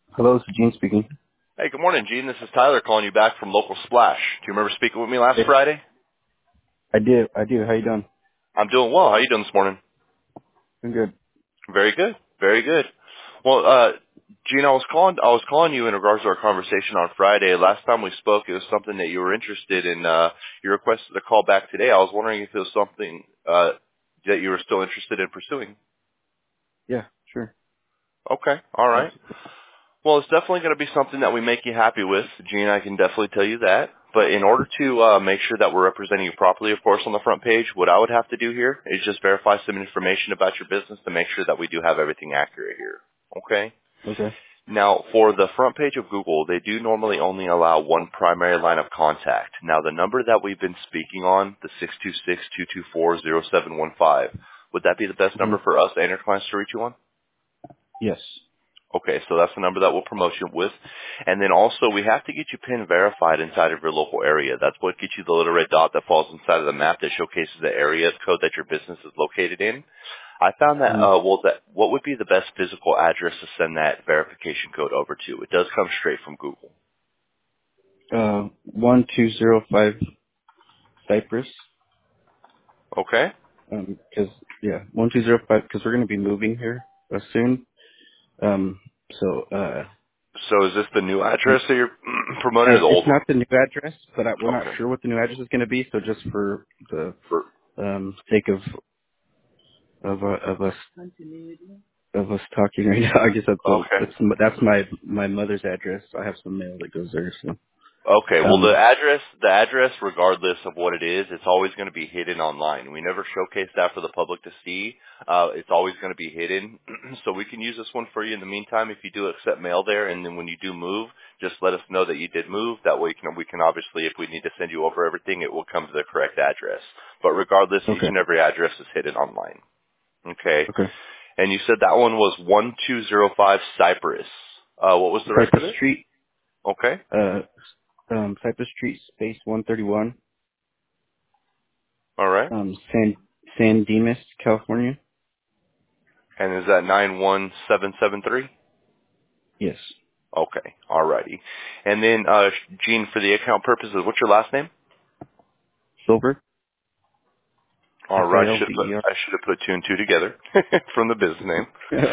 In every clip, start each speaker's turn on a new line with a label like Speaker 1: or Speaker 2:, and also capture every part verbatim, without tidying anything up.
Speaker 1: Hello, this is Gene speaking.
Speaker 2: Hey, good morning, Gene. This is Tyler calling you back from Local Splash. Do you remember speaking with me last
Speaker 1: Yes,
Speaker 2: Friday?
Speaker 1: I did. I do. How you doing?
Speaker 2: I'm doing well. How you doing this morning?
Speaker 1: I'm good.
Speaker 2: Very good. Very good. Well, uh, Gene, I was calling. I was calling you in regards to our conversation on Friday. Last time we spoke, it was something that you were interested in. Uh, you requested a call back today. I was wondering if it was something uh, that you were still interested in pursuing.
Speaker 1: Yeah, sure.
Speaker 2: Okay. All right.
Speaker 1: Absolutely.
Speaker 2: Well, it's definitely going to be something that we make you happy with, Gene. I can definitely tell you that. But in order to uh, make sure that we're representing you properly, of course, on the front page, what I would have to do here is just verify some information about your business to make sure that we do have everything accurate here. Okay?
Speaker 1: Okay.
Speaker 2: Now, for the front page of Google, they do normally only allow one primary line of contact. Now, the number that we've been speaking on, the six two six, two two four, zero seven one five, would that be the best
Speaker 1: hmm
Speaker 2: number for us and your clients to reach you on?
Speaker 1: Yes.
Speaker 2: Okay, so that's the number that we'll promote you with. And then also, we have to get you PIN verified inside of your local area. That's what gets you the little red dot that falls inside of the map that showcases the area code that your business is located in. I found that,
Speaker 1: hmm
Speaker 2: uh, well, that what would be the best physical address to send that verification code over to? It does come straight from Google.
Speaker 1: Uh, one two zero five Cypress.
Speaker 2: Okay?
Speaker 1: Um, cause yeah, one two zero five. Cause we're gonna be moving here uh, soon. Um, so uh,
Speaker 2: So is this the new
Speaker 1: and,
Speaker 2: address that you're promoting or
Speaker 1: uh,
Speaker 2: the
Speaker 1: it's
Speaker 2: old one?
Speaker 1: not the new address, but I, we're not
Speaker 2: Okay.
Speaker 1: sure what the new address is gonna be. So just for the
Speaker 2: For,
Speaker 1: um sake of of uh, of us of us talking right now, I guess that's a
Speaker 2: okay.
Speaker 1: that's that's my my mother's address. I have some mail that goes there. So.
Speaker 2: Okay, well the
Speaker 1: Um,
Speaker 2: address, the address regardless of what it is, it's always going to be hidden online. We never showcase that for the public to see. Uh, it's always going to be hidden. So we can use this one for you in the meantime if you do accept mail there, and then when you do move, just let us know that you did move. That way we can, we can obviously, if we need to send you over everything, it will come to the correct address. But regardless, each
Speaker 1: okay.
Speaker 2: and every address is hidden online. Okay.
Speaker 1: Okay.
Speaker 2: And you said that one was one two zero five Cypress. Uh, what was the rest of
Speaker 1: Cypress
Speaker 2: it?
Speaker 1: Street,
Speaker 2: Okay.
Speaker 1: uh, um, Cypress Street, space one thirty-one,
Speaker 2: All right.
Speaker 1: um, San, San Dimas, California.
Speaker 2: And is that nine one seven seven three?
Speaker 1: Yes.
Speaker 2: Okay, alrighty. And then, uh, Gene, for the account purposes, what's your last name?
Speaker 1: Silver,
Speaker 2: Alright, should have put,
Speaker 1: S-I-L-V-E-R.
Speaker 2: I should have put two and two together from the business name.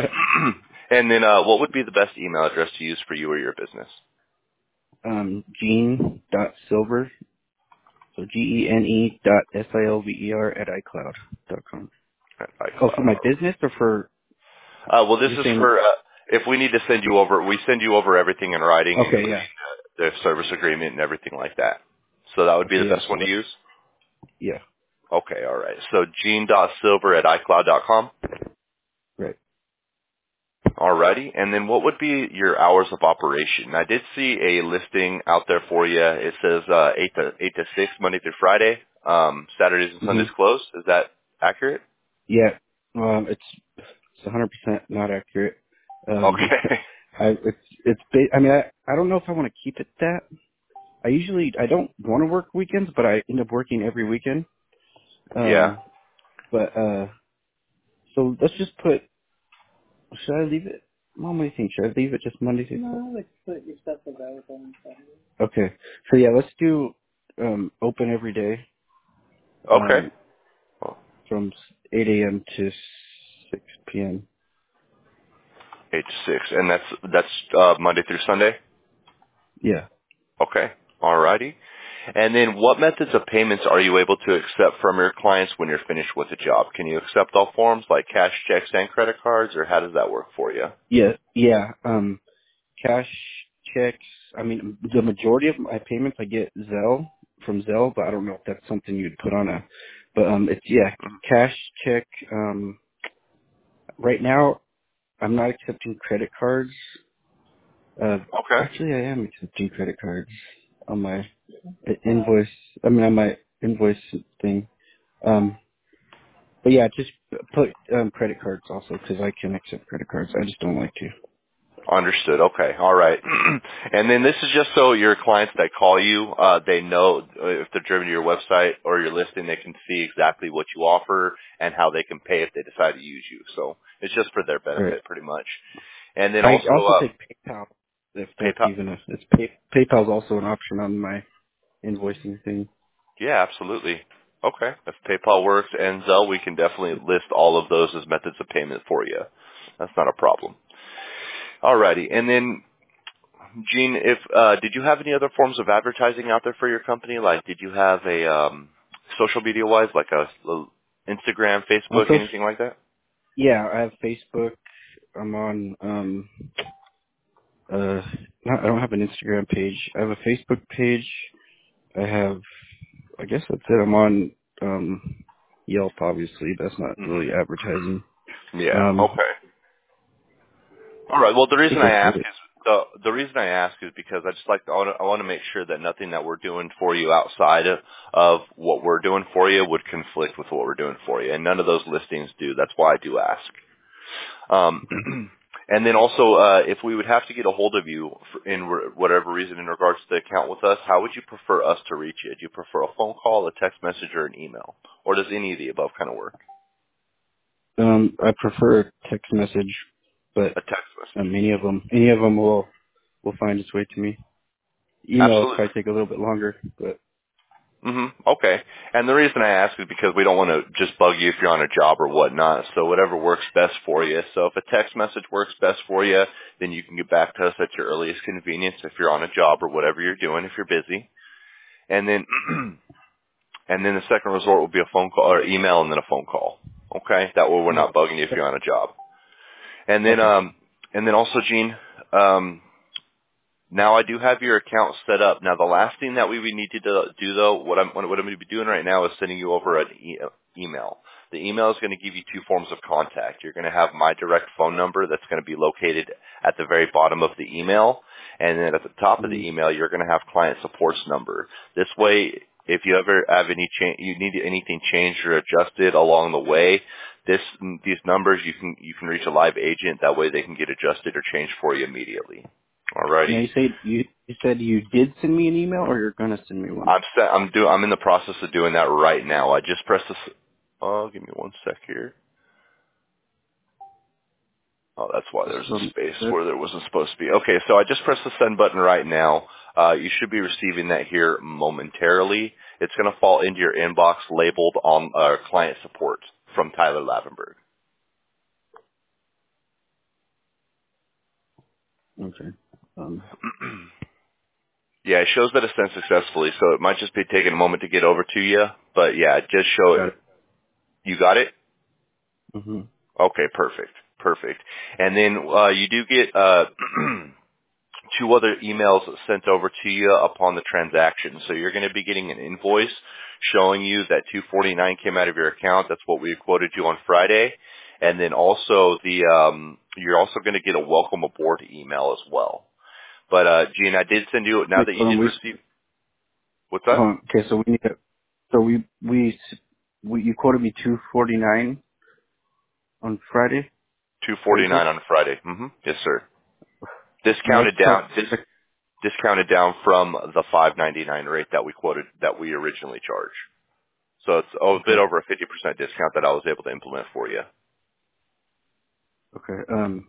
Speaker 2: And then, uh, what would be the best email address to use for you or your business?
Speaker 1: um, Gene dot Silver, so G-E-N-E dot S-I-L-V-E-R at iCloud dot com.
Speaker 2: At
Speaker 1: Oh, for
Speaker 2: iCloud.
Speaker 1: my business or for,
Speaker 2: Uh, well, this
Speaker 1: you're
Speaker 2: is
Speaker 1: saying,
Speaker 2: for, uh, if we need to send you over, we send you over everything in writing,
Speaker 1: okay,
Speaker 2: including
Speaker 1: yeah.
Speaker 2: uh, the service agreement and everything like that. So that would be the
Speaker 1: Okay, yeah,
Speaker 2: best
Speaker 1: so
Speaker 2: one to
Speaker 1: that,
Speaker 2: use?
Speaker 1: yeah,
Speaker 2: Okay, alright. So gene.silver at iCloud dot com.
Speaker 1: right.
Speaker 2: Alrighty. And then what would be your hours of operation? I did see a listing out there for you. It says uh, eight to eight to six Monday through Friday. Um, Saturdays and
Speaker 1: hmm
Speaker 2: Sundays closed. Is that accurate?
Speaker 1: Yeah, um, it's, it's one hundred percent not accurate. Um,
Speaker 2: Okay.
Speaker 1: I, it's, it's, ba- I mean, I, I don't know if I want to keep it that. I usually I don't want to work weekends, but I end up working every weekend.
Speaker 2: Yeah.
Speaker 1: Um, but uh, so let's just put. Should I leave it? Mom, what do you think? Should I leave it just Monday through? No, let's put your stuff available on Saturday. Okay. So yeah, let's do um open every day.
Speaker 2: Okay.
Speaker 1: Um, from eight a.m. to six p.m.
Speaker 2: Eight to six, and that's that's uh, Monday through Sunday.
Speaker 1: Yeah.
Speaker 2: Okay. Alrighty. And then what methods of payments are you able to accept from your clients when you're finished with the job? Can you accept all forms like cash, checks, and credit cards, or how does that work for you?
Speaker 1: Yeah. Yeah. Um, cash checks. I mean, the majority of my payments I get Zelle from Zelle, but I don't know if that's something you'd put on a. But um, it's yeah, cash check. Um, right now I'm not accepting credit cards. Uh,
Speaker 2: Okay.
Speaker 1: actually I am accepting credit cards on my invoice. I mean on my invoice thing. Um, but yeah, just put um, credit cards also because I can accept credit cards. I just don't like to.
Speaker 2: Understood. Okay. All right. And then this is just so your clients that call you, uh, they know uh, if they're driven to your website or your listing, they can see exactly what you offer and how they can pay if they decide to use you. So it's just for their
Speaker 1: Right.
Speaker 2: benefit, pretty much. And then
Speaker 1: I
Speaker 2: also,
Speaker 1: also
Speaker 2: uh,
Speaker 1: take PayPal. if that's
Speaker 2: PayPal.
Speaker 1: even a, it's pay, PayPal's also an option on my invoicing thing.
Speaker 2: Yeah, absolutely. Okay. If PayPal works and Zelle, we can definitely list all of those as methods of payment for you. That's not a problem. Alrighty. And then, Gene, if uh, did you have any other forms of advertising out there for your company? Like, did you have a um, social media wise, like a, a Instagram, Facebook,
Speaker 1: Also,
Speaker 2: anything like that?
Speaker 1: yeah, I have Facebook. I'm on, um, uh, not, I don't have an Instagram page. I have a Facebook page. I have, I guess that's it. I'm on, um, Yelp, obviously. That's not really
Speaker 2: Mm-hmm.
Speaker 1: advertising.
Speaker 2: Yeah.
Speaker 1: Um,
Speaker 2: Okay. All right. Well, the
Speaker 1: I
Speaker 2: reason
Speaker 1: think
Speaker 2: I
Speaker 1: that's
Speaker 2: ask
Speaker 1: it.
Speaker 2: is the the reason I ask is because I just like to, I want to, I want to make sure that nothing that we're doing for you outside of, of what we're doing for you would conflict with what we're doing for you, and none of those listings do. That's why I do ask. Um,
Speaker 1: Okay.
Speaker 2: and then also, uh, if we would have to get a hold of you for, in re- whatever reason in regards to the account with us, how would you prefer us to reach you? Do you prefer a phone call, a text message, or an email, or does any of the above kind of work?
Speaker 1: Um, I prefer a text message, but
Speaker 2: A text message.
Speaker 1: um, any of them, any of them will will find its way to me. Email will
Speaker 2: Absolutely.
Speaker 1: probably take a little bit longer, but
Speaker 2: hmm Okay. And the reason I ask is because we don't want to just bug you if you're on a job or whatnot. So whatever works best for you. So if a text message works best for you, then you can get back to us at your earliest convenience if you're on a job or whatever you're doing if you're busy. And then and then the second resort will be a phone call or email and then a phone call. Okay? That way we're
Speaker 1: yeah.
Speaker 2: not bugging you if you're on a job. And then
Speaker 1: Okay.
Speaker 2: um and then also Gene, um now I do have your account set up. Now the last thing that we would need to do, do though, what I'm what I'm going to be doing right now is sending you over an e- email. The email is going to give you two forms of contact. You're going to have my direct phone number that's going to be located at the very bottom of the email, and then at the top of
Speaker 1: Mm,
Speaker 2: the email you're going to have client support's number. This way, if you ever have any change, you need anything changed or adjusted along the way, this these numbers you can you can reach a live agent. That way they can get adjusted or changed for you immediately.
Speaker 1: Now
Speaker 2: Alrighty.
Speaker 1: you say you you said you did send me an email, or you're gonna send me one?
Speaker 2: I'm set. I'm do. I'm in the process of doing that right now. I just pressed this. Oh, give me one sec here. Oh, that's why there's a
Speaker 1: Some,
Speaker 2: space
Speaker 1: that,
Speaker 2: where there wasn't supposed to be. Okay, so I just pressed the send button right now. Uh, you should be receiving that here momentarily. It's going to fall into your inbox labeled on uh, client support from Tyler Lavenberg.
Speaker 1: okay. Um,
Speaker 2: Yeah, it shows that it's sent successfully, so it might just be taking a moment to get over to you. But yeah, just show it.
Speaker 1: got it.
Speaker 2: You got it?
Speaker 1: hmm
Speaker 2: Okay, perfect. Perfect. And then uh, you do get uh, two other emails sent over to you upon the transaction. So you're going to be getting an invoice showing you that two forty-nine came out of your account. That's what we quoted you on Friday. And then also the um, you're also going to get a welcome aboard email as well. But uh, Gene, I did send you now
Speaker 1: Wait,
Speaker 2: that you
Speaker 1: hold on.
Speaker 2: did
Speaker 1: We
Speaker 2: receive. What's that?
Speaker 1: hold on. Okay, so we need to. So we we we you quoted me two forty nine on Friday. Is
Speaker 2: two
Speaker 1: that what you said?
Speaker 2: forty-nine on Friday. Mm-hmm. Yes, sir.
Speaker 1: And that's
Speaker 2: Discounted
Speaker 1: plus.
Speaker 2: down. Dis, discounted down from the five ninety-nine rate that we quoted that we originally charged. So it's a bit
Speaker 1: Okay.
Speaker 2: over a fifty percent discount that I was able to implement for you.
Speaker 1: Okay. Um.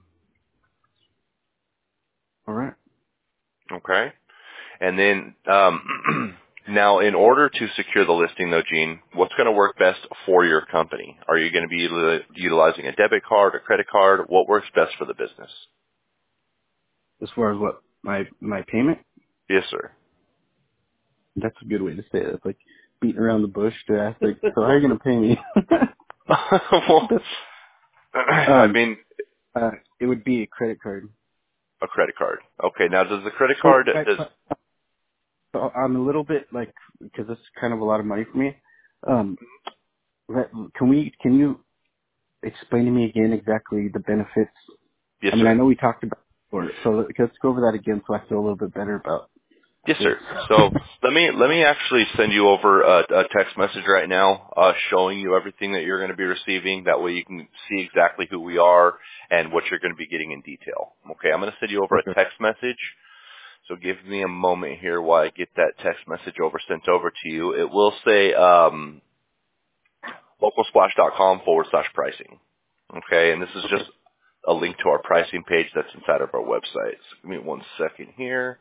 Speaker 1: All right.
Speaker 2: Okay. And then um, now, in order to secure the listing, though, Gene, what's going to work best for your company? Are you going to be util- utilizing a debit card, a credit card? What works best for the business?
Speaker 1: As far as what my my payment,
Speaker 2: Yes, sir.
Speaker 1: that's a good way to say it. It's like beating around the bush to ask, like, so how are you gonna pay me?
Speaker 2: well,
Speaker 1: That's,
Speaker 2: I
Speaker 1: um.
Speaker 2: mean,
Speaker 1: Uh. It would be a credit card.
Speaker 2: a credit card. Okay. Now, does the credit
Speaker 1: So
Speaker 2: card
Speaker 1: I,
Speaker 2: does?
Speaker 1: so I'm a little bit like, because it's kind of a lot of money for me. Um. Let, can we? Can you explain to me again exactly the benefits?
Speaker 2: Yes,
Speaker 1: I mean, I
Speaker 2: sir.
Speaker 1: know we talked about it before, so let- let's go over that again so I feel a little bit better about
Speaker 2: Yes,
Speaker 1: this.
Speaker 2: sir. So let me let me actually send you over a, a text message right now, uh, showing you everything that you're going to be receiving. That way, you can see exactly who we are and what you're going to be getting in detail. Okay, I'm going to send you over a
Speaker 1: Okay.
Speaker 2: text message. So give me a moment here while I get that text message over sent over to you. It will say um, localsplash.com forward slash pricing. Okay, and this is just
Speaker 1: Okay.
Speaker 2: a link to our pricing page that's inside of our website. So give me one second here.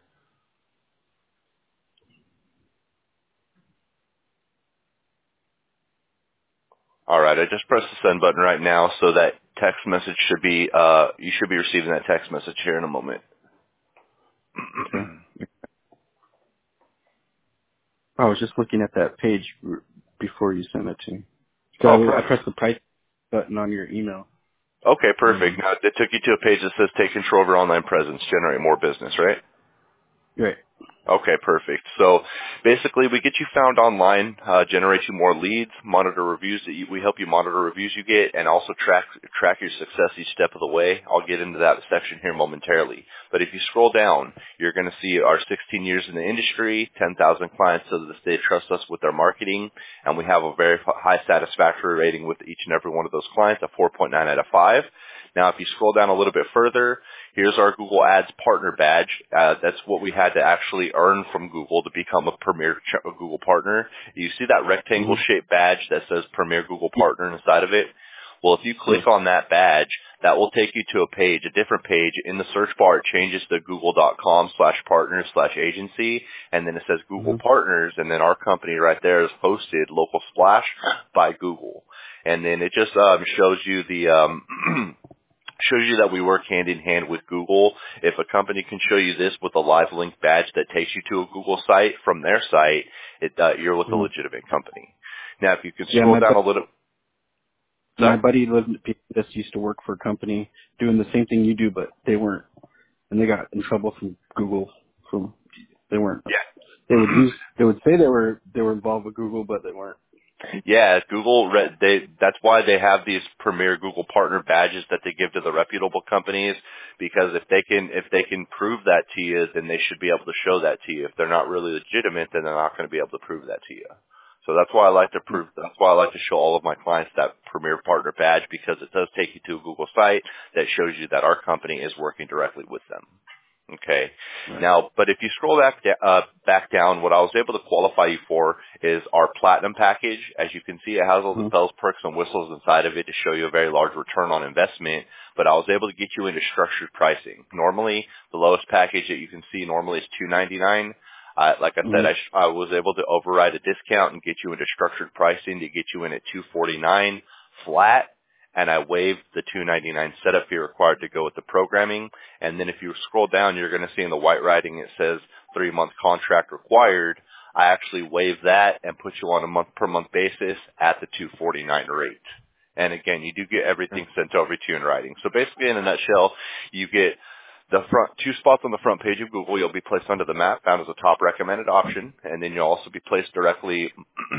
Speaker 2: All right, I just pressed the send button right now, so that text message should be, uh, you should be receiving that text message here in a moment.
Speaker 1: Okay. I was just looking at that page r- before you sent it to me. So
Speaker 2: Oh,
Speaker 1: I, I
Speaker 2: perfect.
Speaker 1: pressed the price button on your email.
Speaker 2: Okay, perfect.
Speaker 1: Um,
Speaker 2: Now, it took you to a page that says take control of your online presence, generate more business, right?
Speaker 1: right.
Speaker 2: Okay, perfect. So basically, we get you found online, uh, generate you more leads, monitor reviews that you, we help you monitor reviews you get, and also track track your success each step of the way. I'll get into that section here momentarily. But if you scroll down, you're going to see our sixteen years in the industry, ten thousand clients so that they trust us with their marketing, and we have a very high satisfactory rating with each and every one of those clients, a four point nine out of five. Now, if you scroll down a little bit further, here's our Google Ads partner badge. Uh, that's what we had to actually earn from Google to become a premier ch- Google partner. You see that
Speaker 1: Mm-hmm.
Speaker 2: rectangle-shaped badge that says Premier Google Partner inside of it? Well, if you
Speaker 1: Yes.
Speaker 2: click on that badge, that will take you to a page, a different page. In the search bar, it changes to google.com slash partner slash agency, and then it says Google
Speaker 1: Mm-hmm.
Speaker 2: Partners, and then our company right there is hosted, Local Splash, by Google. And then it just um, shows you the um, shows you that we work hand in hand with Google. If a company can show you this with a live link badge that takes you to a Google site from their site, it, uh, you're with a
Speaker 1: Mm-hmm.
Speaker 2: legitimate company. Now, if you can
Speaker 1: Yeah,
Speaker 2: scroll
Speaker 1: my
Speaker 2: down
Speaker 1: bu-
Speaker 2: a little,
Speaker 1: my
Speaker 2: sorry?
Speaker 1: buddy lived in this used to work for a company doing the same thing you do, but they weren't, and they got in trouble from Google. From they weren't. They would
Speaker 2: Yeah.
Speaker 1: use. They would say they were they were involved with Google, but they weren't.
Speaker 2: Yeah, Google, re- they, that's why they have these premier Google partner badges that they give to the reputable companies, because if they can, if they can prove that to you, then they should be able to show that to you. If they're not really legitimate, then they're not going to be able to prove that to you. So that's why I like to prove, that's why I like to show all of my clients that premier partner badge, because it does take you to a Google site that shows you that our company is working directly with them. Okay.
Speaker 1: Right.
Speaker 2: Now, but if you scroll back, da- uh, back down, what I was able to qualify you for is our platinum package. As you can see, it has all the
Speaker 1: Mm-hmm.
Speaker 2: bells, perks, and whistles inside of it to show you a very large return on investment. But I was able to get you into structured pricing. Normally, the lowest package that you can see normally is two ninety-nine. Uh, like I said, I,
Speaker 1: Mm-hmm.
Speaker 2: sh- I was able to override a discount and get you into structured pricing to get you in at two forty-nine flat. And I waived the two ninety-nine setup fee required to go with the programming. And then if you scroll down, you're going to see in the white writing it says three-month contract required. I actually waived that and put you on a month-per-month basis at the two forty-nine rate. And again, you do get everything sent over to you in writing. So basically, in a nutshell, you get the front two spots on the front page of Google. You'll be placed under the map, found as a top recommended option, and then you'll also be placed directly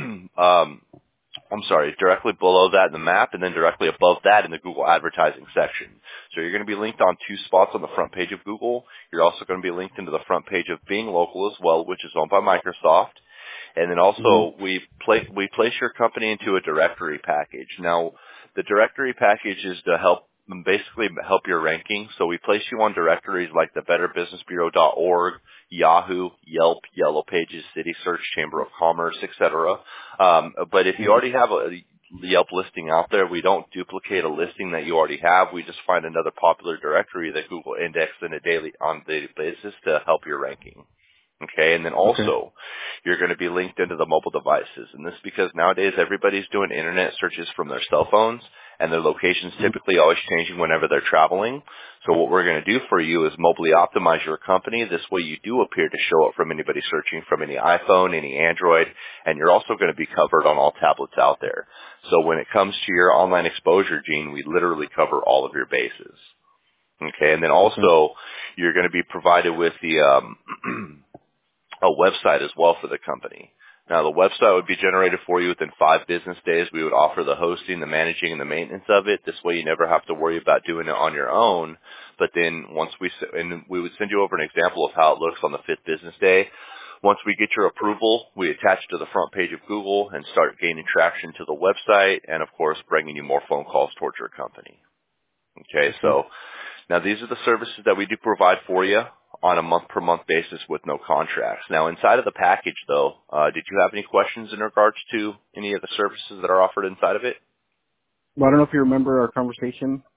Speaker 2: um, I'm sorry, directly below that in the map, and then directly above that in the Google advertising section. So you're going to be linked on two spots on the front page of Google. You're also going to be linked into the front page of Bing Local as well, which is owned by Microsoft. And then also
Speaker 1: Mm-hmm.
Speaker 2: we place we place your company into a directory package. Now, the directory package is to help basically help your ranking. So we place you on directories like the better business bureau dot org, Yahoo, Yelp, Yellow Pages, City Search, Chamber of Commerce, et cetera. Um, but if you already have a Yelp listing out there, we don't duplicate a listing that you already have. We just find another popular directory that Google indexes in a daily on a daily basis to help your ranking. Okay, and then
Speaker 1: Okay.
Speaker 2: also, you're going to be linked into the mobile devices. And this is because nowadays everybody's doing internet searches from their cell phones, and their location's
Speaker 1: Mm-hmm.
Speaker 2: typically always changing whenever they're traveling. So what we're going to do for you is mobily optimize your company. This way you do appear to show up from anybody searching from any iPhone, any Android, and you're also going to be covered on all tablets out there. So when it comes to your online exposure, Gene, we literally cover all of your bases. Okay, and then
Speaker 1: Okay.
Speaker 2: also, you're going to be provided with the um, a website as well for the company. Now, the website would be generated for you within five business days. We would offer the hosting, the managing, and the maintenance of it. This way, you never have to worry about doing it on your own. But then, once we s- and we would send you over an example of how it looks on the fifth business day. Once we get your approval, we attach it to the front page of Google and start gaining traction to the website, and of course, bringing you more phone calls towards your company. Okay,
Speaker 1: Okay.
Speaker 2: so now, these are the services that we do provide for you on a month-per-month basis with no contracts. Now, inside of the package, though, uh, did you have any questions in regards to any of the services that are offered inside of it?
Speaker 1: Well, I don't know if you remember our conversation.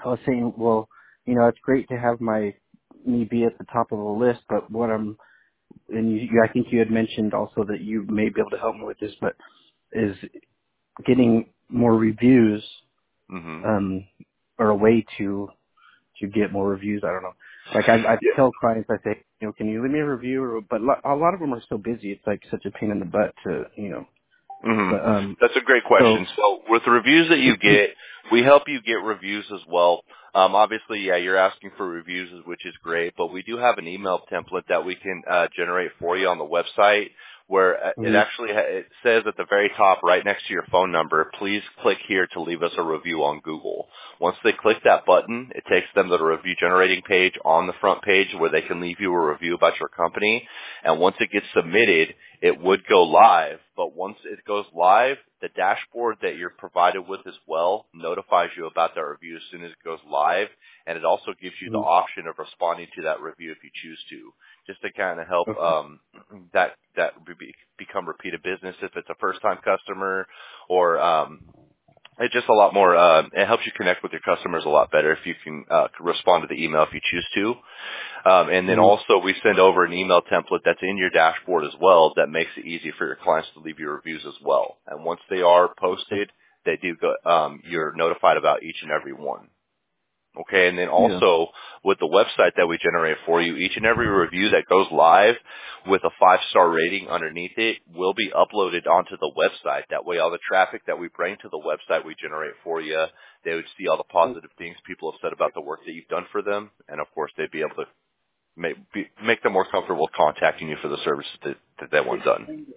Speaker 1: I was saying, well, you know, it's great to have my me be at the top of the list, but what I'm and you, you- I think you had mentioned also that you may be able to help me with this, but is getting more reviews
Speaker 2: hmm
Speaker 1: um, or a way to to get more reviews. I don't know. Like I, I
Speaker 2: Yeah.
Speaker 1: tell clients, I say, you know, can you leave me a review? Or, but lo- a lot of them are so busy. It's like such a pain in the butt to, you know.
Speaker 2: hmm
Speaker 1: But um,
Speaker 2: That's a great
Speaker 1: so
Speaker 2: question. So with the reviews that you get, we help you get reviews as well. Um, obviously, yeah, you're asking for reviews, which is great, but we do have an email template that we can uh, generate for you on the website where uh, it
Speaker 1: hmm
Speaker 2: actually ha- it says at the very top, right next to your phone number, please click here to leave us a review on Google. Once they click that button, it takes them to the review generating page on the front page where they can leave you a review about your company. And once it gets submitted, it would go live. But once it goes live, the dashboard that you're provided with as well notifies you about that review as soon as it goes live. And it also gives you the
Speaker 1: hmm
Speaker 2: option of responding to that review if you choose to, just to kind of help
Speaker 1: okay.
Speaker 2: um, that that be, become repeated business if it's a first time customer, or um, it's just a lot more. Uh, it helps you connect with your customers a lot better if you can uh, respond to the email if you choose to. Um, and then
Speaker 1: hmm
Speaker 2: also we send over an email template that's in your dashboard as well that makes it easy for your clients to leave you reviews as well. And once they are posted, they do go. Um, you're notified about each and every one. Okay, and then
Speaker 1: Yeah.
Speaker 2: also with the website that we generate for you, each and every review that goes live with a five-star rating underneath it will be uploaded onto the website. That way all the traffic that we bring to the website we generate for you, they would see all the positive things people have said about the work that you've done for them, and of course they'd be able to make, be, make them more comfortable contacting you for the services that, that they want done.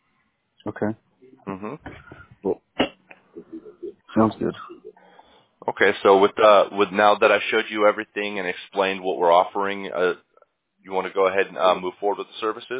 Speaker 1: Okay.
Speaker 2: hmm
Speaker 1: Well, sounds good.
Speaker 2: Okay, so with uh, with now that I showed you everything and explained what we're offering, uh, you want to go ahead and uh, move forward with the services?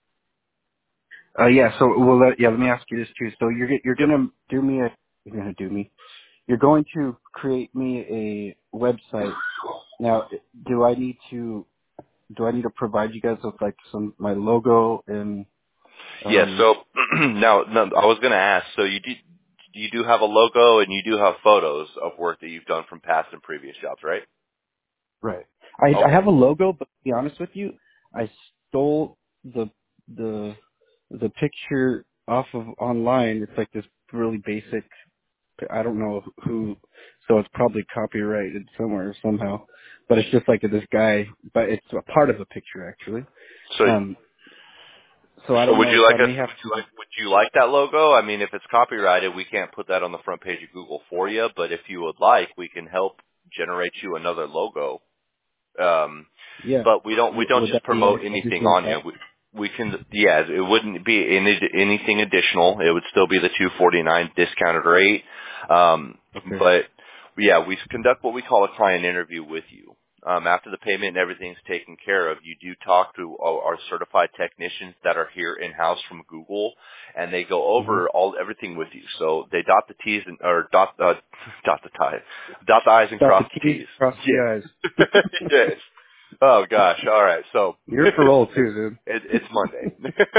Speaker 1: Uh, yeah. So, well, let, yeah. Let me ask you this too. So, you're you're
Speaker 2: Yep.
Speaker 1: gonna do me a you're gonna do me. You're going to create me a website. Now, do I need to do I need to provide you guys with like some my logo and
Speaker 2: Yeah.
Speaker 1: um
Speaker 2: So now, no, I was going to ask. So you do you do have a logo and you do have photos of work that you've done from past and previous jobs, right?
Speaker 1: right. I I
Speaker 2: Okay.
Speaker 1: have a logo, but to be honest with you, I stole the the the picture off of online. It's like this really basic. I don't know who, so it's probably copyrighted somewhere somehow. But it's just like this guy, but it's a part of a picture actually.
Speaker 2: So
Speaker 1: Um, so I
Speaker 2: so
Speaker 1: don't
Speaker 2: would
Speaker 1: know.
Speaker 2: you
Speaker 1: So
Speaker 2: like
Speaker 1: I
Speaker 2: us?
Speaker 1: may have
Speaker 2: Would you
Speaker 1: to.
Speaker 2: like would you like that logo? I mean, if it's copyrighted, we can't put that on the front page of Google for you. But if you would like, we can help generate you another logo. Um,
Speaker 1: Yeah.
Speaker 2: but we don't we
Speaker 1: W-
Speaker 2: don't
Speaker 1: would
Speaker 2: just
Speaker 1: that be
Speaker 2: promote
Speaker 1: anything
Speaker 2: anything
Speaker 1: like
Speaker 2: on you.
Speaker 1: that?
Speaker 2: We, we can yeah, it wouldn't be any, anything additional. It would still be the two forty-nine discounted rate. Um,
Speaker 1: Okay.
Speaker 2: but yeah, we conduct what we call a client interview with you. Um, after the payment and everything's taken care of, you do talk to our our certified technicians that are here in house from Google, and they go
Speaker 1: Mhm.
Speaker 2: over all everything with you. So they dot the T's and or dot uh, dot the T's, dot the I's and
Speaker 1: Dot the
Speaker 2: cross the
Speaker 1: T's,
Speaker 2: T's.
Speaker 1: cross the I's.
Speaker 2: Yes, yes. Oh gosh. All right. So
Speaker 1: You're for roll too, dude.
Speaker 2: it, it's Monday.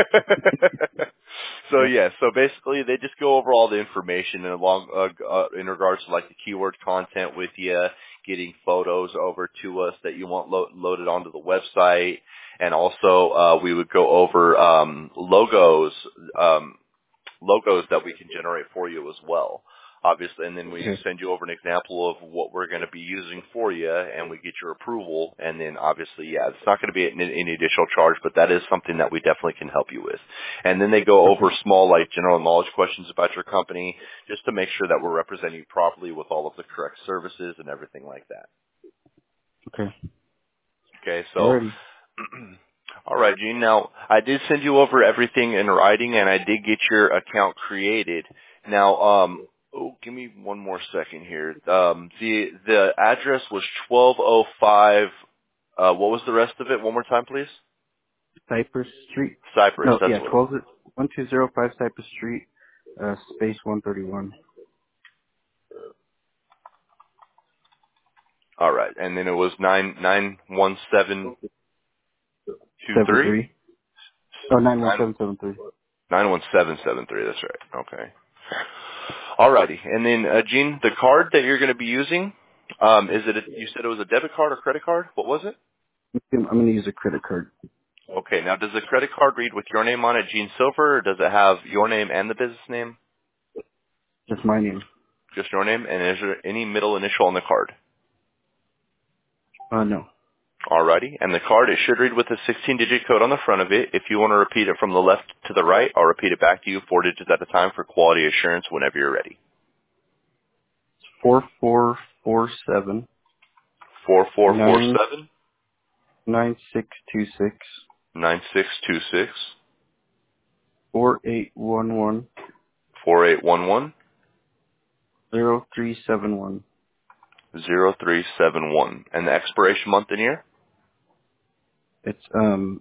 Speaker 2: so yeah. So basically, they just go over all the information and along uh, uh, in regards to like the keyword content with you, getting photos over to us that you want lo- loaded onto the website, and also uh, we would go over um, logos. Um, logos that we can generate for you as well. Obviously, and then we
Speaker 1: Okay.
Speaker 2: send you over an example of what we're going to be using for you, and we get your approval. And then, obviously, yeah, it's not going to be an, any additional charge, but that is something that we definitely can help you with. And then they go
Speaker 1: Okay.
Speaker 2: over small, like general knowledge questions about your company, just to make sure that we're representing you properly with all of the correct services and everything like that.
Speaker 1: Okay.
Speaker 2: Okay, so
Speaker 1: Alrighty.
Speaker 2: all right, Gene. Now, I did send you over everything in writing, and I did get your account created. Now, um, oh, give me one more second here. Um, the the address was twelve oh five. Uh, what was the rest of it? One more time, please.
Speaker 1: Cypress Street.
Speaker 2: Cypress.
Speaker 1: No,
Speaker 2: That's
Speaker 1: yeah,
Speaker 2: what it was.
Speaker 1: twelve one two zero five Cypress Street, uh, space one thirty one.
Speaker 2: All right, and then it was nine nine one seven two
Speaker 1: Seven
Speaker 2: three.
Speaker 1: three. Oh, nine one
Speaker 2: Nine
Speaker 1: seven seven three.
Speaker 2: nine one seven seven three. That's right. Okay. All righty, and then uh, Gene, the card that you're going to be using. Um, is it? A, you said it was a debit card or credit card? What was it?
Speaker 1: I'm going to use a credit card.
Speaker 2: Okay. Now, does the credit card read with your name on it, Gene Silver, or does it have your name and the business name?
Speaker 1: Just my name.
Speaker 2: Just your name, and is there any middle initial on the card?
Speaker 1: Uh, no.
Speaker 2: Alrighty, and the card, it should read with a sixteen-digit code on the front of it. If you want to repeat it from the left to the right, I'll repeat it back to you four digits at a time for quality assurance whenever you're ready.
Speaker 1: Four four four seven
Speaker 2: Four four four
Speaker 1: nine
Speaker 2: seven
Speaker 1: nine six two six
Speaker 2: nine six two six
Speaker 1: four eight one one
Speaker 2: four eight one one
Speaker 1: zero three seven one.
Speaker 2: zero three seven one, and the expiration month and year.
Speaker 1: It's um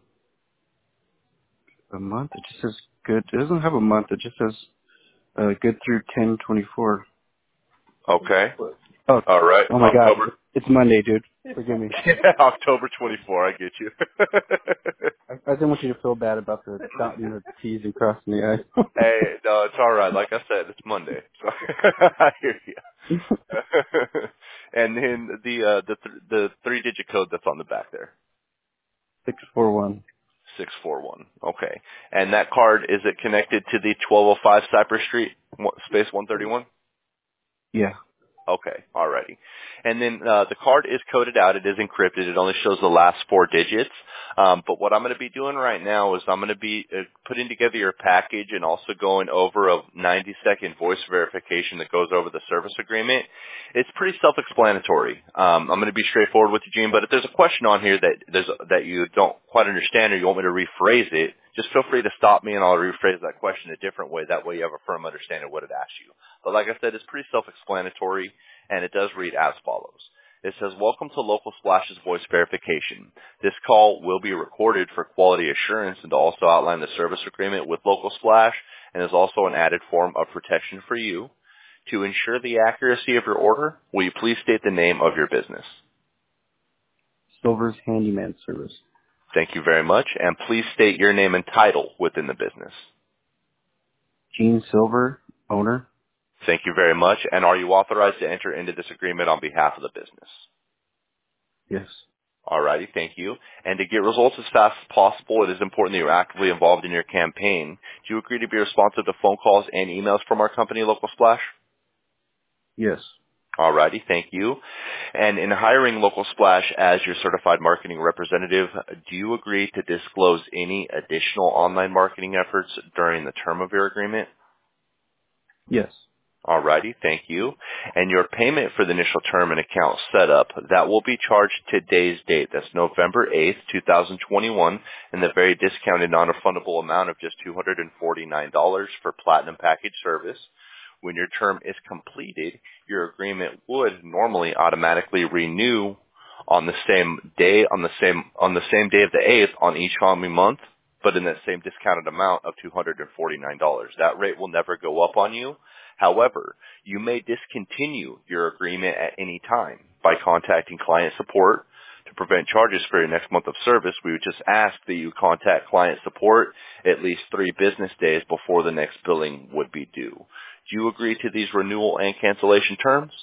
Speaker 1: a month. It just says good. It doesn't have a month. It just says uh, good through ten twenty four.
Speaker 2: Okay.
Speaker 1: Oh,
Speaker 2: All right.
Speaker 1: oh my God!
Speaker 2: October.
Speaker 1: It's Monday, dude. Forgive me.
Speaker 2: October twenty-fourth. I get you.
Speaker 1: I, I didn't want you to feel bad about the dotting the T's and crossing the I's.
Speaker 2: Hey, no, it's all right. Like I said, it's Monday, so I hear you. And then the uh, the th- the three digit code that's on the back there.
Speaker 1: Six four one.
Speaker 2: Six four one. Okay. And that card, is it connected to the twelve oh five Cypress Street, one- space one thirty-one?
Speaker 1: Yeah.
Speaker 2: Okay, alrighty. And then uh, the card is coded out. It is encrypted. It only shows the last four digits. Um, but what I'm going to be doing right now is I'm going to be uh, putting together your package and also going over a ninety second voice verification that goes over the service agreement. It's pretty self-explanatory. Um, I'm going to be straightforward with you, Gene, but if there's a question on here that there's that you don't quite understand or you want me to rephrase it, just feel free to stop me and I'll rephrase that question a different way. That way you have a firm understanding of what it asks you. But like I said, it's pretty self-explanatory, and it does read as follows. It says, welcome to Local Splash's voice verification. This call will be recorded for quality assurance and to also outline the service agreement with Local Splash, and is also an added form of protection for you. To ensure the accuracy of your order, will you please state the name of your business?
Speaker 1: Silver's Handyman Service.
Speaker 2: Thank you very much, and please state your name and title within the business.
Speaker 1: Gene Silver, owner.
Speaker 2: Thank you very much. And are you authorized to enter into this agreement on behalf of the business?
Speaker 1: Yes.
Speaker 2: Alrighty, thank you. And to get results as fast as possible, it is important that you're actively involved in your campaign. Do you agree to be responsive to phone calls and emails from our company, Local Splash?
Speaker 1: Yes.
Speaker 2: Alrighty, thank you. And in hiring Local Splash as your certified marketing representative, do you agree to disclose any additional online marketing efforts during the term of your agreement?
Speaker 1: Yes.
Speaker 2: Alrighty, thank you. And your payment for the initial term and account setup, that will be charged today's date. That's November eighth, twenty twenty-one, and the very discounted non-refundable amount of just two hundred forty-nine dollars for Platinum Package service. When your term is completed, your agreement would normally automatically renew on the same day, on the same, on the same day of the eighth on each coming month, but in that same discounted amount of two hundred forty-nine dollars. That rate will never go up on you. However, you may discontinue your agreement at any time by contacting client support. To prevent charges for your next month of service, we would just ask that you contact client support at least three business days before the next billing would be due. Do you agree to these renewal and cancellation terms?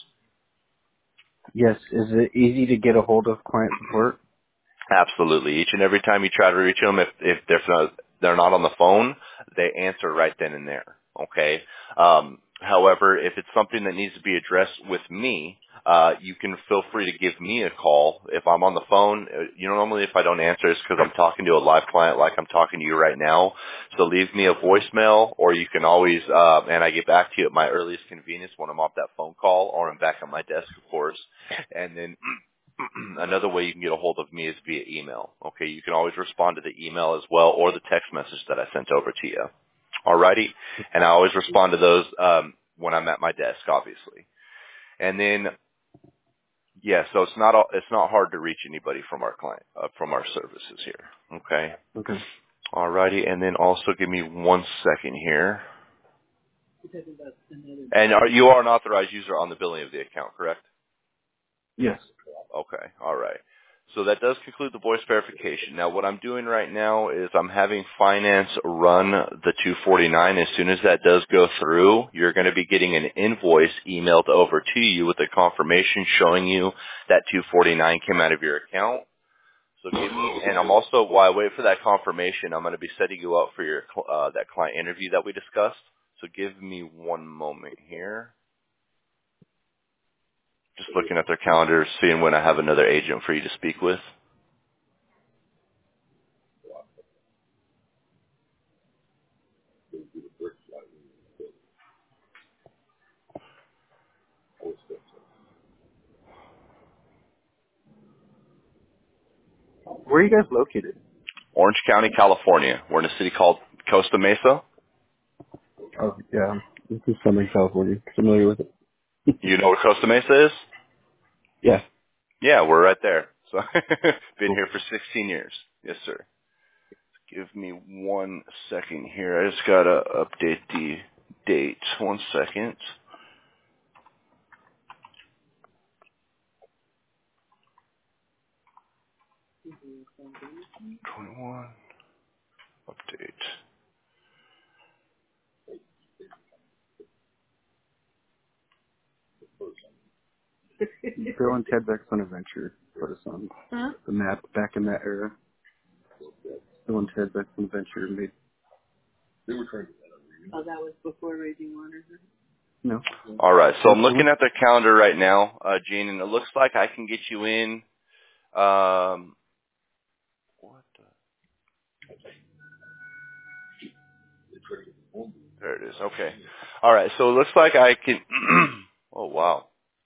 Speaker 1: Yes. Is it easy to get a hold of client support?
Speaker 2: Absolutely. Each and every time you try to reach them, if, if they're not, they're not on the phone, they answer right then and there. Okay. Um, however, if it's something that needs to be addressed with me, uh, you can feel free to give me a call. If I'm on the phone, uh, you know, normally if I don't answer, it's because I'm talking to a live client like I'm talking to you right now. So leave me a voicemail, or you can always, uh, and I get back to you at my earliest convenience when I'm off that phone call, or I'm back at my desk, of course. And then another way you can get a hold of me is via email. Okay, you can always respond to the email as well, or the text message that I sent over to you. Alrighty, and I always respond to those um, when I'm at my desk, obviously. And then, yeah, so it's not all, it's not hard to reach anybody from our client uh, from our services here. Okay.
Speaker 1: Okay.
Speaker 2: Alrighty, and then also give me one second here. And are, you are an authorized user on the billing of the account, correct?
Speaker 1: Yes.
Speaker 2: Okay, all right. So that does conclude the voice verification. Now, what I'm doing right now is I'm having finance run the two forty-nine. As soon as that does go through, you're going to be getting an invoice emailed over to you with a confirmation showing you that two forty-nine came out of your account. So give me, and I'm also, while I wait for that confirmation, I'm going to be setting you up for your uh, that client interview that we discussed. So give me one moment here. Just looking at their calendar, seeing when I have another agent for you to speak with.
Speaker 1: Where are you guys located?
Speaker 2: Orange County, California. We're in a city called Costa Mesa.
Speaker 1: Oh, yeah. This is Southern California. Familiar with it?
Speaker 2: You know where Costa Mesa is?
Speaker 1: Yeah.
Speaker 2: Yeah, we're right there. So been
Speaker 1: Cool.
Speaker 2: here for sixteen years. Yes, sir. Give me one second here. I just gotta update the date. One second. twenty-one. Update.
Speaker 1: Bill and Ted's Excellent Adventure put us on huh? the map back in that era. Bill and Ted's Excellent Adventure made. They were trying to. Oh, that was before Raging Waters. No.
Speaker 2: All right. So I'm looking at the calendar right now, uh, Gene, and it looks like I can get you in. Um, what? The? There it is. Okay. All right. So it looks like I can. Oh wow.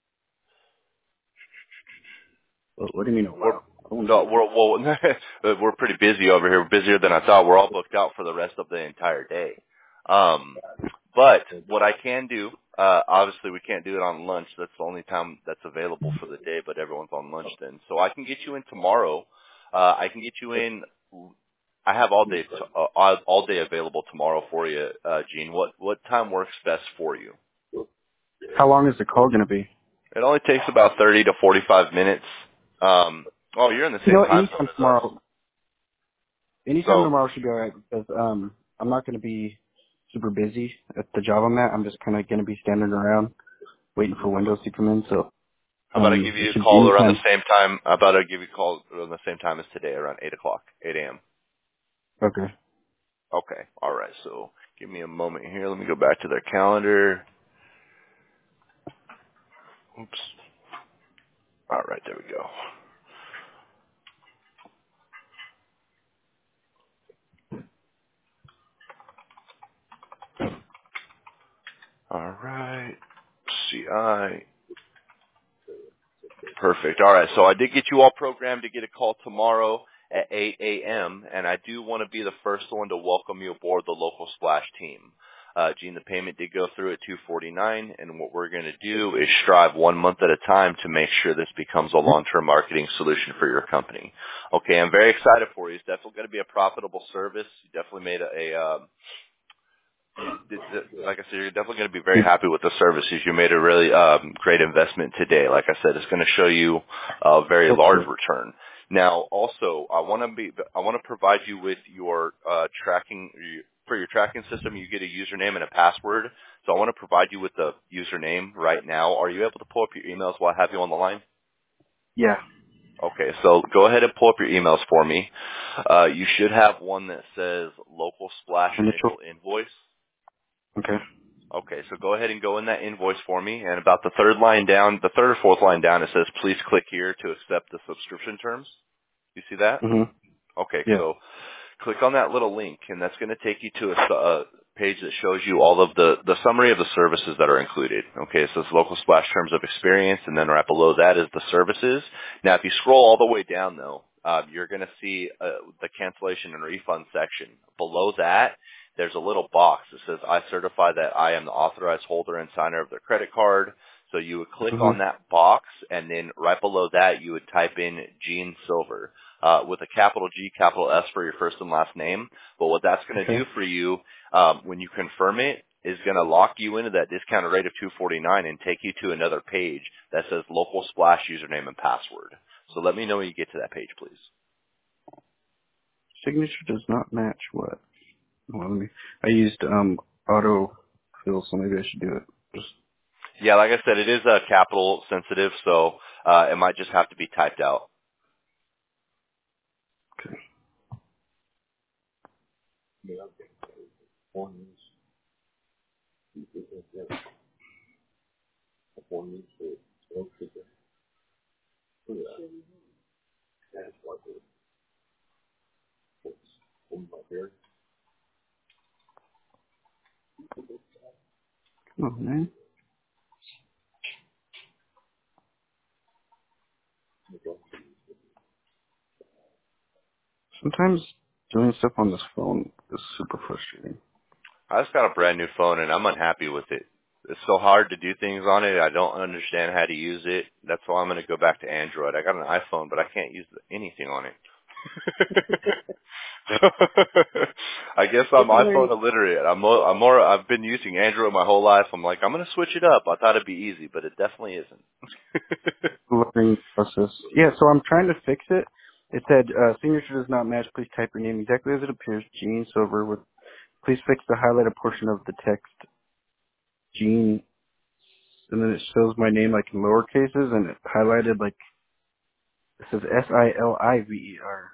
Speaker 1: What, what do you mean? Oh,
Speaker 2: We're
Speaker 1: wow. Oh,
Speaker 2: no, we're well, we're pretty busy over here. We're busier than I thought. We're all booked out for the rest of the entire day. Um, but what I can do, uh, obviously we can't do it on lunch. That's the only time that's available for the day. But everyone's on lunch then, so I can get you in tomorrow. Uh, I can get you in. I have all day, t- uh, all all day available tomorrow for you, uh, Gene. What what time works best for you?
Speaker 1: how long is the call going to be?
Speaker 2: It only takes about thirty to forty-five minutes. Um, oh, you're in the
Speaker 1: You
Speaker 2: same
Speaker 1: know,
Speaker 2: time
Speaker 1: anytime
Speaker 2: zone as us.
Speaker 1: tomorrow. Anytime
Speaker 2: So,
Speaker 1: tomorrow should be all right because um I'm not going to be super busy at the job I'm at. I'm just kind of going to be standing around waiting for windows to come in. So
Speaker 2: how about I
Speaker 1: um
Speaker 2: give
Speaker 1: it
Speaker 2: you a
Speaker 1: should be
Speaker 2: call around the
Speaker 1: anytime.
Speaker 2: same time? How about I give you a call around the same time as today, around eight o'clock, eight a.m.
Speaker 1: Okay.
Speaker 2: Okay, all right. So give me a moment here. Let me go back to their calendar. Oops. All right, there we go. All right. C I. Perfect. All right. So I did get you all programmed to get a call tomorrow at eight a.m. and I do want to be the first one to welcome you aboard the local Splash team. Uh, Gene, the payment did go through at two forty-nine, and what we're going to do is strive one month at a time to make sure this becomes a long-term marketing solution for your company. Okay, I'm very excited for you. It's definitely going to be a profitable service. You definitely made a, a um, you, did, like I said, you're definitely going to be very happy with the services. You made a really um, great investment today. Like I said, it's going to show you a very large return. Now, also, I want to be, I want to provide you with your uh, tracking for your tracking system. You get a username and a password. So I want to provide you with the username right now. Are you able to pull up your emails while I have you on the line?
Speaker 1: Yeah.
Speaker 2: Okay, so go ahead and pull up your emails for me. Uh, you should have one that says local splash
Speaker 1: Initial.
Speaker 2: initial invoice.
Speaker 1: Okay.
Speaker 2: Okay, so go ahead and go in that invoice for me, and about the third line down, the third or fourth line down, it says, please click here to accept the subscription terms. You see that?
Speaker 1: Mhm.
Speaker 2: Okay,
Speaker 1: Yeah.
Speaker 2: so click on that little link, and that's going to take you to a, a page that shows you all of the, the summary of the services that are included. Okay, it says local splash terms of experience, and then right below that is the services. Now, if you scroll all the way down, though, uh, you're going to see uh, the cancellation and refund section. Below that, there's a little box that says, I certify that I am the authorized holder and signer of their credit card. So you would click
Speaker 1: Mhm.
Speaker 2: on that box, and then right below that, you would type in Gene Silver uh, with a capital G, capital S for your first and last name. But what that's going to
Speaker 1: Okay.
Speaker 2: do for you, um, when you confirm it, is going to lock you into that discounted rate of two forty-nine and take you to another page that says local splash username and password. So let me know when you get to that page, please.
Speaker 1: Signature does not match what? Well, let me, I used um auto fill, so maybe I should do it. Just,
Speaker 2: Yeah, like I said, it is uh, capital sensitive, so uh, it might just have to be typed out.
Speaker 1: okay. Come on, man. Sometimes doing stuff on this phone is super frustrating.
Speaker 2: I just got a brand new phone, and I'm unhappy with it. It's so hard to do things on it. I don't understand how to use it. That's why I'm going to go back to Android. I got an iPhone, but I can't use anything on it. I guess I'm iPhone illiterate. I'm more, I'm more, I've been using Android my whole life. I'm like, I'm going to switch it up. I thought it'd be easy, but it definitely isn't.
Speaker 1: Learning process. Yeah, so I'm trying to fix it. It said uh, signature does not match. Please type your name exactly as it appears. Gene Silver with. Please fix the highlighted portion of the text. Gene, and then it shows my name like in lower cases, and it highlighted like it says S I L I V E R.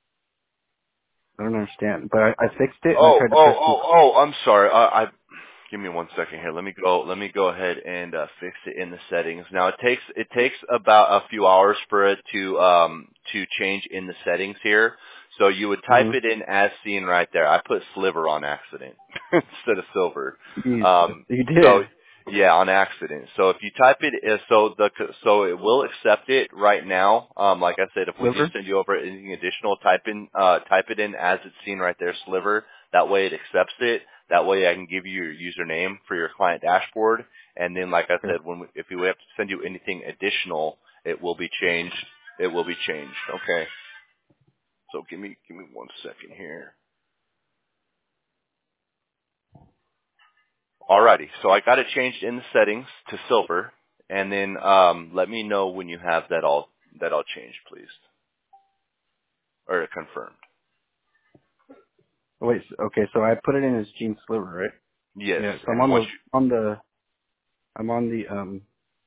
Speaker 1: I don't understand, but I, I fixed it and I
Speaker 2: Oh,
Speaker 1: tried to
Speaker 2: oh,
Speaker 1: press.
Speaker 2: oh, oh, I'm sorry. I, I give me one second here. Let me go, let me go ahead and uh, fix it in the settings. Now it takes, it takes about a few hours for it to, um, to change in the settings here. So you would type
Speaker 1: Mm-hmm.
Speaker 2: it in as seen right there. I put sliver on accident instead of silver.
Speaker 1: You,
Speaker 2: Um,
Speaker 1: you
Speaker 2: so
Speaker 1: did.
Speaker 2: yeah, on accident. So if you type it, uh, so the, so it will accept it right now. Um, like I said, if we do
Speaker 1: Sliver?
Speaker 2: send you over anything additional, type in, uh, type it in as it's seen right there, sliver. That way it accepts it. That way I can give you your username for your client dashboard. And then, like I
Speaker 1: Okay.
Speaker 2: said, when we, if we have to send you anything additional, it will be changed. It will be changed. Okay. So give me, give me one second here. Alrighty. So I got it changed in the settings to silver. And then, um, let me know when you have that all, that all changed, please. Or confirmed.
Speaker 1: Oh, wait. so- Okay, so I put it in as Gene Sliver, right?
Speaker 2: Yes.
Speaker 1: Yeah. So I'm
Speaker 2: And
Speaker 1: on
Speaker 2: once
Speaker 1: the on the I'm on the um.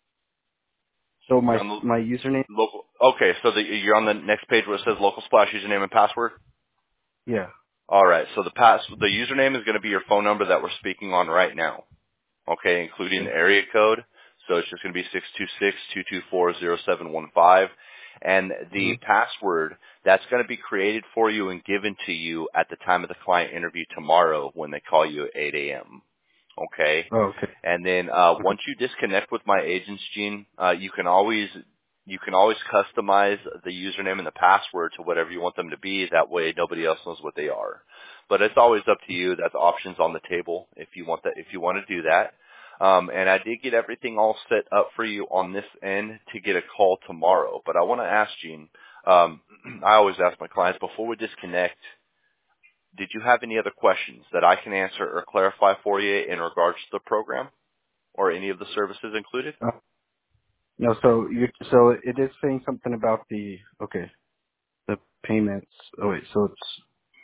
Speaker 1: So
Speaker 2: you,
Speaker 1: my
Speaker 2: you're on the
Speaker 1: my username.
Speaker 2: local, okay. So the, you're on the next page where it says local splash username and password.
Speaker 1: Yeah.
Speaker 2: All right. So the pass, the username is going to be your phone number that we're speaking on right now. Okay, including the
Speaker 1: Okay.
Speaker 2: area code. So it's just going to be six two six, two two four, zero seven one five. And the
Speaker 1: Mm-hmm.
Speaker 2: password, that's going to be created for you and given to you at the time of the client interview tomorrow when they call you at eight a.m. Okay?
Speaker 1: Oh, okay.
Speaker 2: And then uh,
Speaker 1: Okay.
Speaker 2: once you disconnect with my agents, Gene, uh, you can always you can always customize the username and the password to whatever you want them to be. That way, nobody else knows what they are. But it's always up to you. That's options on the table if you want that. If you want to do that. Um, and I did get everything all set up for you on this end to get a call tomorrow. But I want to ask Gene. Um, I always ask my clients before we disconnect. Did you have any other questions that I can answer or clarify for you in regards to the program or any of the services included?
Speaker 1: Uh, no, so you so it is saying something about the okay the payments. Oh wait, so it's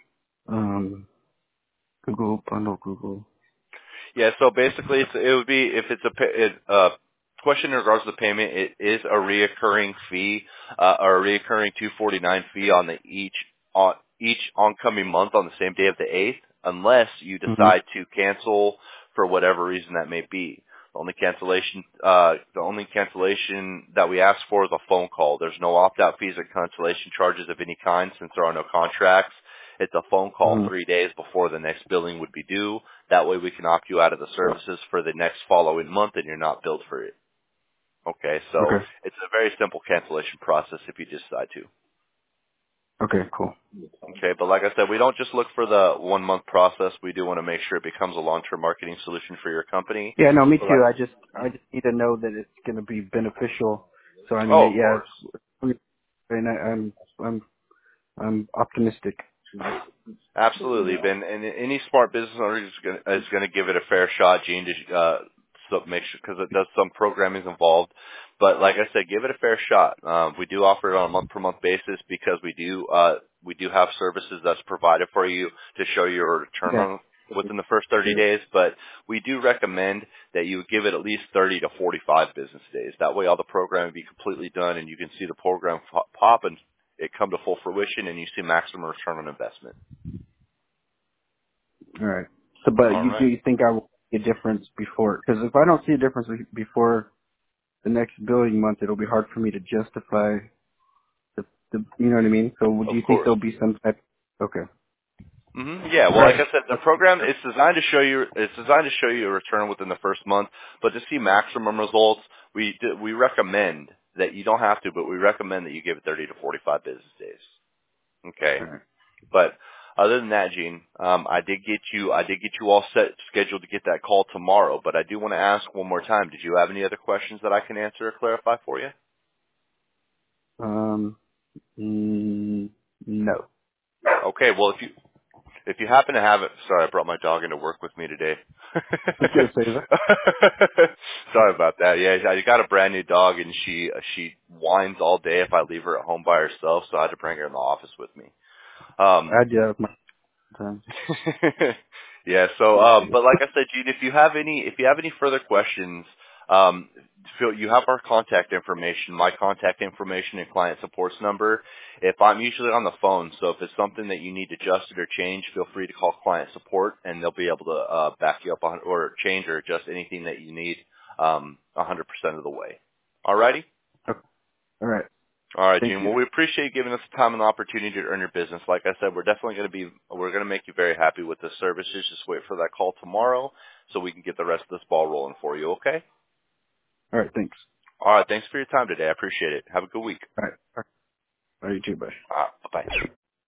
Speaker 1: um Google bundle Google.
Speaker 2: Yeah, so basically it's, it would be, if it's a pa- it, uh, question in regards to the payment, it is a reoccurring fee, uh, or a reoccurring two forty-nine fee on the each, on each oncoming month on the same day of the eighth, unless you
Speaker 1: Mm-hmm.
Speaker 2: decide to cancel for whatever reason that may be. The only cancellation, uh, the only cancellation that we ask for is a phone call. There's no opt-out fees or cancellation charges of any kind since there are no contracts. It's a phone call
Speaker 1: Mm-hmm.
Speaker 2: three days before the next billing would be due. That way we can opt you out of the services for the next following month and you're not billed for it. Okay, so
Speaker 1: Okay.
Speaker 2: it's a very simple cancellation process if you decide to.
Speaker 1: Okay. Cool.
Speaker 2: Okay, but like I said, we don't just look for the one month process. We do want to make sure it becomes a long-term marketing solution for your company.
Speaker 1: Yeah. No, me
Speaker 2: So like,
Speaker 1: too. I just I just need to know that it's going to be beneficial. So I mean,
Speaker 2: oh, of
Speaker 1: yeah.
Speaker 2: course.
Speaker 1: It's, and I, I'm I'm I'm optimistic.
Speaker 2: Absolutely, Ben. And any smart business owner is going is going to give it a fair shot, Gene, to uh, so make sure because it does some programming involved. But like I said, give it a fair shot. Um, we do offer it on a month per month basis because we do uh, we do have services that's provided for you to show your return
Speaker 1: Yeah.
Speaker 2: on within the first thirty days. But we do recommend that you give it at least thirty to forty-five business days. That way, all the programming be completely done, and you can see the program pop and it come to full fruition, and you see maximum return on investment.
Speaker 1: All right. So, but
Speaker 2: All
Speaker 1: you do
Speaker 2: right.
Speaker 1: you think I will see a difference before? Because if I don't see a difference be- before the next billing month, it'll be hard for me to justify the, the you know what I mean? So, do
Speaker 2: Of
Speaker 1: you think
Speaker 2: course.
Speaker 1: there'll be some type? Okay.
Speaker 2: hmm Yeah.
Speaker 1: All
Speaker 2: Well, like
Speaker 1: right.
Speaker 2: I said, the program is designed to show you. It's designed to show you a return within the first month, but to see maximum results, we d- we recommend that you don't have to, but we recommend that you give it thirty to forty-five business days. Okay.
Speaker 1: All right.
Speaker 2: But other than that, Gene, um, I did get you. I did get you all set, scheduled to get that call tomorrow. But I do want to ask one more time. Did you have any other questions that I can answer or clarify for you?
Speaker 1: Um. Mm, no.
Speaker 2: Okay. Well, if you If you happen to have it, sorry, I brought my dog into work with me today.
Speaker 1: I was gonna say that.
Speaker 2: Sorry about that. Yeah, I got a brand new dog, and she she whines all day if I leave her at home by herself, so I had to bring her in the office with me. Um,
Speaker 1: I do that with my time.
Speaker 2: yeah. So, um, but like I said, Gene, if you have any, if you have any further questions, um, feel you have our contact information, my contact information and client support's number. If I'm usually on the phone, so if it's something that you need adjusted or changed, feel free to call client support, and they'll be able to uh, back you up on or change or adjust anything that you need, um, one hundred percent of the way. Alrighty.
Speaker 1: Okay. All right.
Speaker 2: All right,
Speaker 1: Thank
Speaker 2: Gene.
Speaker 1: you.
Speaker 2: Well, we appreciate you giving us the time and the opportunity to earn your business. Like I said, we're definitely going to be, we're going to make you very happy with the services. Just wait for that call tomorrow so we can get the rest of this ball rolling for you, okay?
Speaker 1: All right. Thanks.
Speaker 2: All right. Thanks for your time today. I appreciate it. Have a good week.
Speaker 1: All right. All right. You too. Bye.
Speaker 2: Uh, bye-bye.